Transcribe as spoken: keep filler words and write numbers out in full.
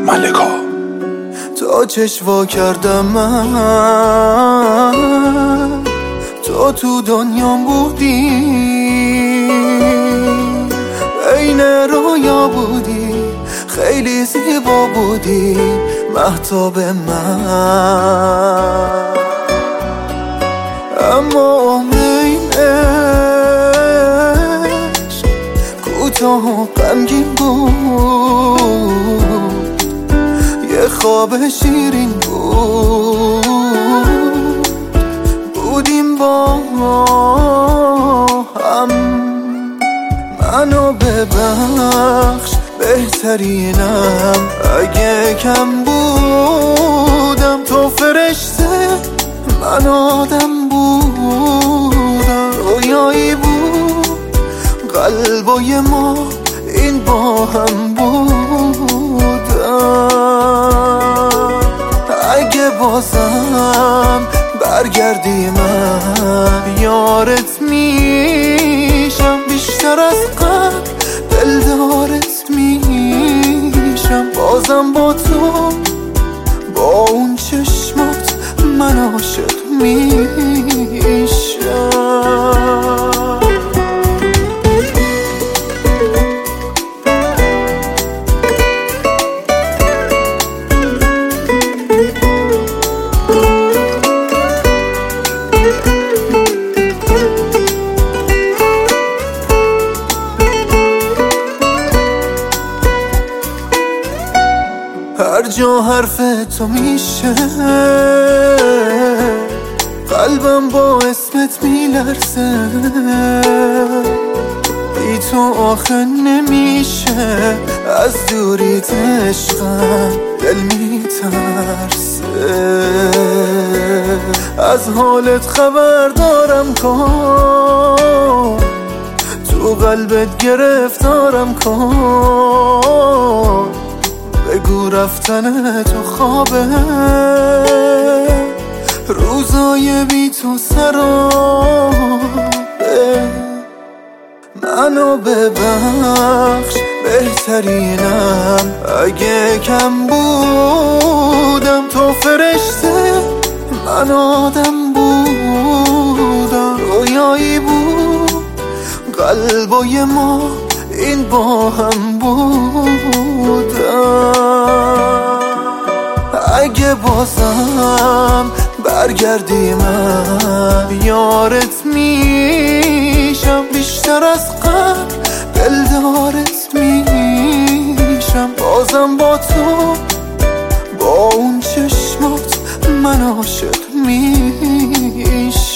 ملکا. تا چشوا کردم من تو تو دنیام بودی، عین رویا بودی، خیلی زیبا بودی مهتاب من. اما این عشق کوتاه و غمگین بود، یه خواب شیرین بود، بودیم با هم. منو ببخش بهترینم اگه کم بودم، تو فرشته من آدم بودم، رویایی بود قلبای ما این با هم بودم. اگه بازم برگردی من یارت میشم، بیشتر از قبل دلدارت میشم، بازم با تو با اون چشمات من عاشق میشم. هر جا حرف تو میشه قلبم با اسمت میلرزه، بی تو آخه نمیشه، از دوریت عشقم دل میترسه. از حالت خبر دارم کن، تو قلبت گرفتارم کن، بگو رفتن تو خوابه، روزای بی تو سرابه. منو ببخش بهترینم اگه کم بودم، تو فرشته من آدم بودم، رویایی بود قلبای ما این با هم بودم. اگه بازم برگردی من یارت میشم، بیشتر از قبل دلدارت میشم، بازم با تو با اون چشمات من عاشق میشم.